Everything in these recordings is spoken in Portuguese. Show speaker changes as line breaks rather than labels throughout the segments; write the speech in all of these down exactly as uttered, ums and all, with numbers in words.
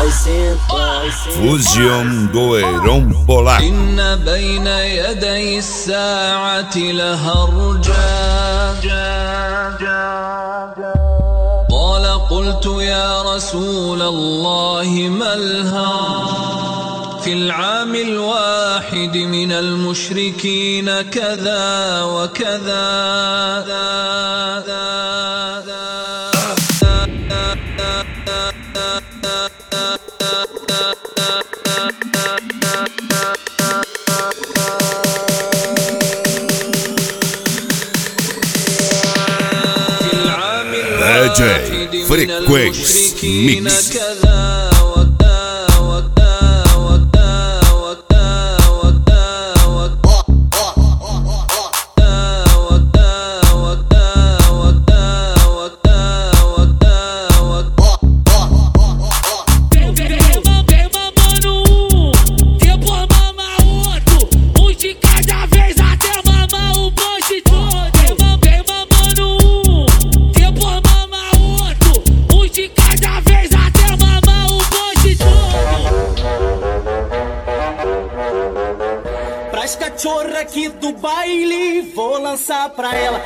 vai sentar.
Fusion do Heron Polaco.
Inna bayna yaday as-sa'ati laharja. Qala qultu ya Rasul Allah malha في العام الواحد من المشركين كذا وكذا.
D J Frequência Mix.
Pras cachorra aqui do baile, vou lançar pra ela.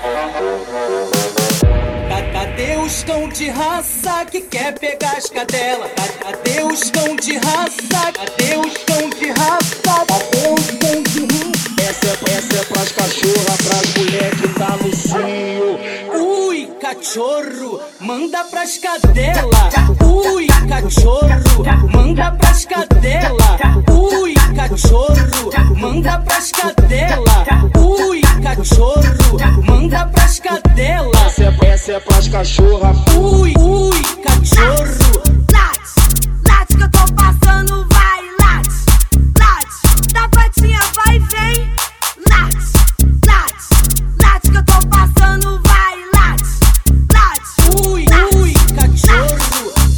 Cadê os cão de raça que quer pegar as cadelas? Cadê os cão de raça? Cadê os cão de raça? Cadê os cão de raça? Essa é, essa é pras cachorra, pras mulher que tá no cio. Ui, cachorro, manda pras cadela. Ui, cachorro.